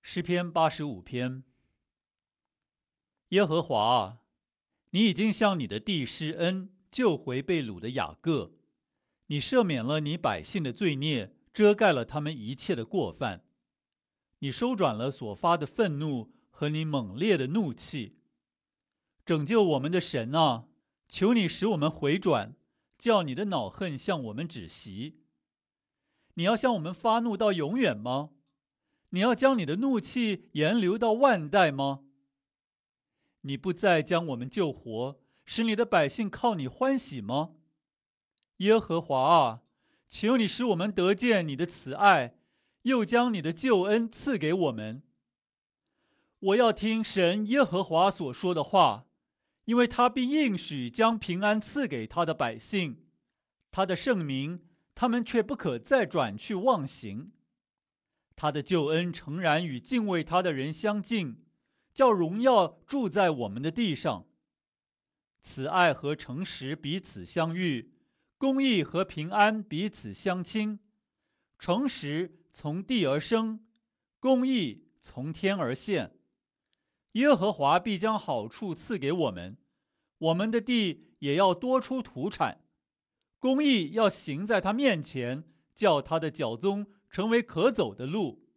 诗篇85篇。耶和华啊，你已经向你的地施恩，救回被掳的雅各。你赦免了你百姓的罪孽，遮盖了他们一切的过犯。你收转了所发的愤怒和你猛烈的怒气。拯救我们的神啊，求你使我们回转，叫你的恼恨向我们止息。你要向我们发怒到永远吗？你要将你的怒气延留到万代吗？你不再将我们救活，使你的百姓靠你欢喜吗？耶和华啊，求你使我们得见你的慈爱，又将你的救恩赐给我们。我要听神耶和华所说的话，因为他必应许将平安赐给他的百姓，他的圣名，他们却不可再转去妄行。他的救恩诚然与敬畏他的人相近，叫荣耀住在我们的地上。慈爱和诚实彼此相遇，公义和平安彼此相亲。诚实从地而生，公义从天而现。耶和华必将好处赐给我们，我们的地也要多出土产。公义要行在他面前，叫他的脚踪成为可走的路。